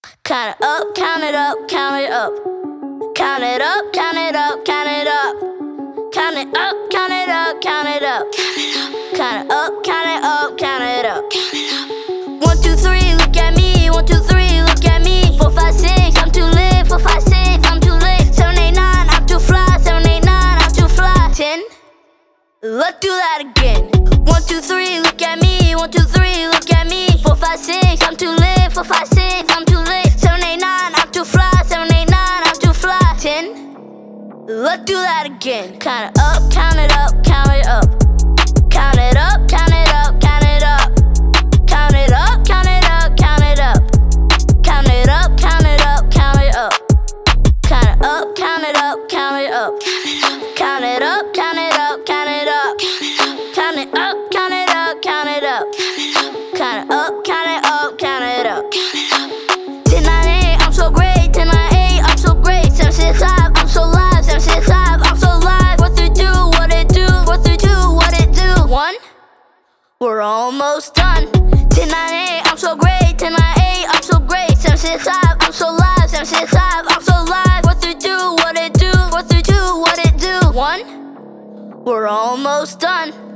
Count it up, count it up, count it up. Count it up, count it up, count it up. Count it up, count it up, count it up. Count it up, count it up, count it up. 1, 2, 3, look at me. 1, 2, 3, look at me. 4, 5, 6, I'm too lit. 4, 5, 6, I'm too lit. 7, 8, 9, I'm too fly. 7, 8, 9, I'm too fly. 10, let's do that again. 1, 2, 3, look at me. 1, 2, 3, look at me. 4, 5, 6, I'm too lit. 4, 5, 6, I'm too lit. 7, 8, 9, I'm too fly. 7, 8, 9, I'm too fly. 10, let's do that again. Count it up, count it up, count it up. Count it up, count it up, count it up. Count it up, count it up, count it up. Count it up, count it up, count it up. Count it up, count it up, count it up. Count it up, count it up, count it up. Count it up, count it up, count it up. Count it up, count it up, count it up. 10, 9, 8, I'm so great. 10, 9, 8, I'm so great. 7, 6, 5, I'm so live. 7, 6, 5, I'm so live. 4, 3, 2, what it do? 4, 3, 2, what it do? 1, we're almost done. 10, 9, 8, I'm so great. 10, 9, 8, I'm so great. 7, 6, 5, I'm so live. 7, 6, 5, I'm so live. 4, 3, 2, what it do? 4, 3, 2, what it do? 1, we're almost done.